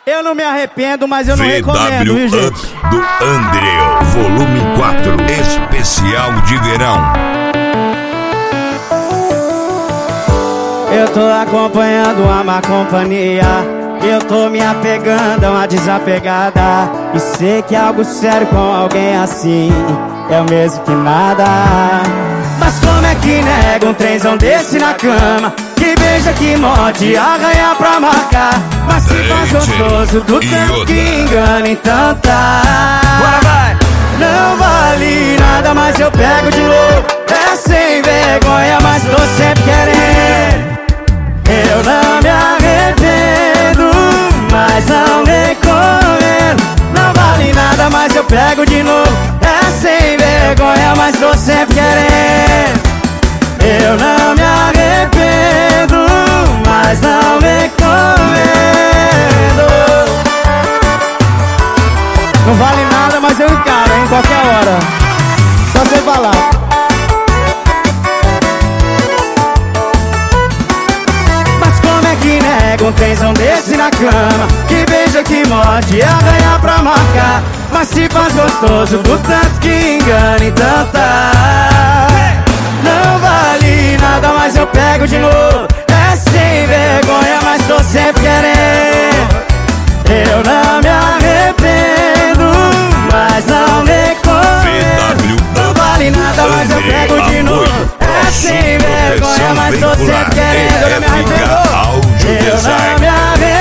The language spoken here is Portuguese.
Eu não me arrependo, mas eu não recomendo, viu, gente? Do André, volume 4, especial de verão. Eu tô acompanhando uma má companhia. Eu tô me apegando a uma desapegada. E sei que algo sério com alguém assim é o mesmo que nada. Mas como é que nega um trenzão desse na cama? Que beija, que morde, arranha pra marcar. Mas se faz gostoso do tanto que engana, então tá. Não vale nada, mas eu pego de novo. É sem vergonha, mas tô sempre querendo. Eu não me arrependo, mas não recomendo. Não vale nada, mas eu pego de novo. É sem vergonha, mas tô sempre querendo. Eu não me arrependo, mas não recomendo. Não vale nada, mas eu encaro, em qualquer hora. Só você falar. Mas como é que nega um trenzão desse na cama? Que beija, que morde, arranha pra marcar. Mas se faz gostoso do tanto que engana, então tá. Não vale nada, mas eu pego de novo. É sem vergonha, mas tô sempre querendo. Eu não me arrependo, mas não recomendo. Não vale nada, mas eu pego de novo. É sem vergonha, mas tô sempre querendo. Eu não me arrependo. Eu não me arrependo.